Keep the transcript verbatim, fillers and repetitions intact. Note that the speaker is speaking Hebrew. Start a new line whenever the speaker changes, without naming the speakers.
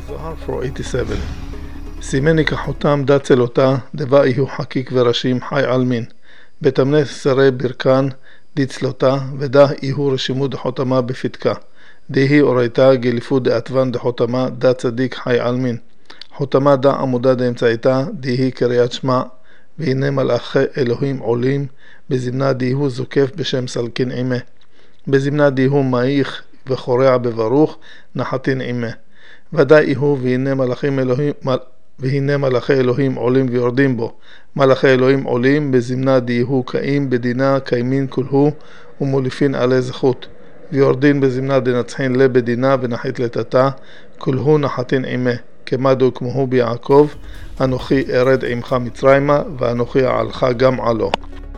Zohar four eighty-seven. סימני כחותם דת צלותה, דבה יהיו חקיק וראשים חי עלמין. בתמנה שרי ברכן, דצלותה, ודה יהיו רשימו דחותמה בפתקה. דהי אורייתה גליפו דעתוון דחותמה, דה צדיק חי עלמין. חותמה דה עמודה דאמצעיתה, דהי קריאת שמע, והנה מלאכי אלוהים עולים, בזמנה דהיו זוקף בשם סלקין עימה. בזמנה דהיו מאיך וחורע בברוך, נחתין עימה. ודאי יהיו והנה מלאכים אלוהים, והנה מלאכי אלוהים עולים ויורדים בו. מלאכי אלוהים עולים, בזמנה דהיו קאים בדינה קיימין כולהו, ומוליפין עלי זכות. ויורדין בזמנה דנצחין לבדינה ונחית לטאטה, כולהו נחתין עימה. כמדו כמוהו ביעקב, אנוכי ארד עמך מצרימה, ואנוכי אעלך גם עלו.